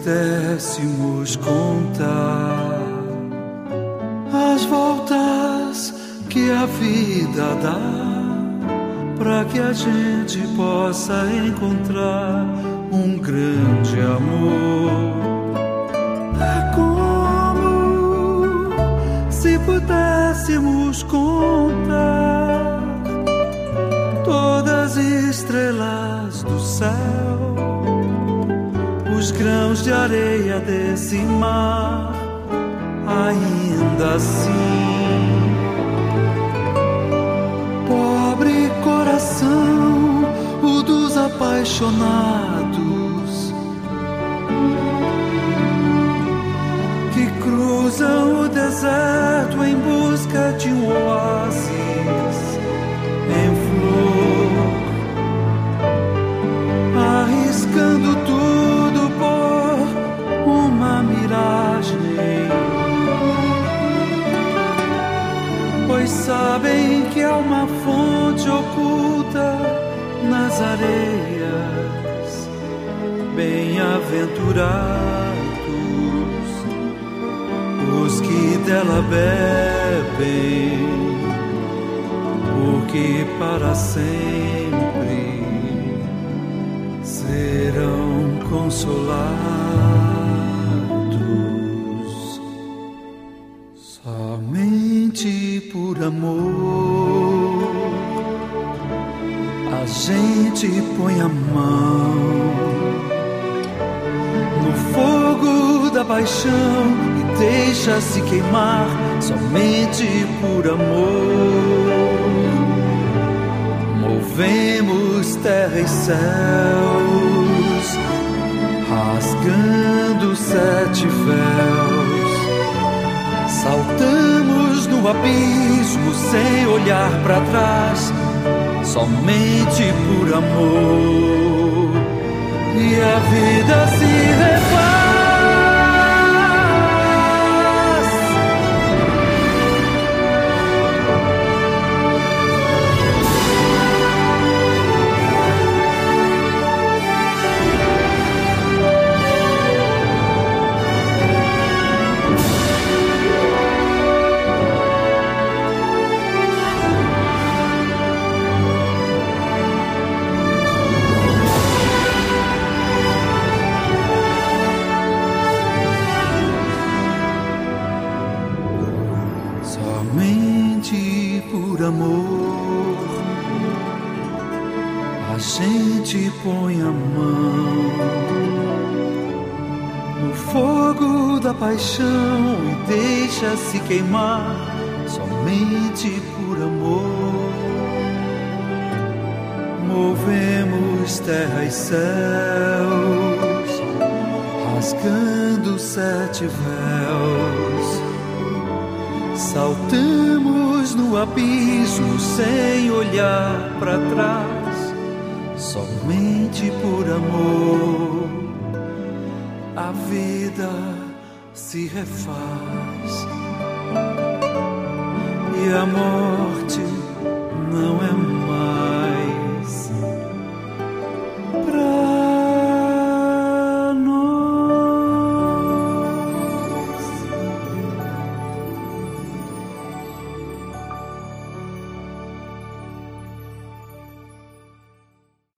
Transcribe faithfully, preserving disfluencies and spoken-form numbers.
pudéssemos contar as voltas que a vida dá, para que a gente possa encontrar um grande amor. É como se pudéssemos contar todas as estrelas do céu, os grãos de areia desse mar. Ainda assim, pobre coração, o dos apaixonados, que cruzam o deserto em busca de um oásis em flor, arriscando tudo por uma miragem, pois sabem que há uma fonte oculta nas areias. Bem-aventurados os que dela bebem, porque para sempre serão consolados. Somente por amor a gente põe a mão no fogo da paixão e deixa-se queimar. Somente por amor movemos terra e céus, rasgando sete véus, saltamos no abismo sem olhar para trás. Somente por amor, e a vida se refaz. Somente por amor a gente põe a mão no fogo da paixão e deixa-se queimar. Somente por amor movemos terra e céus, rasgando sete véus, saltamos no abismo sem olhar para trás. Somente por amor a vida se refaz, e a morte não é mais.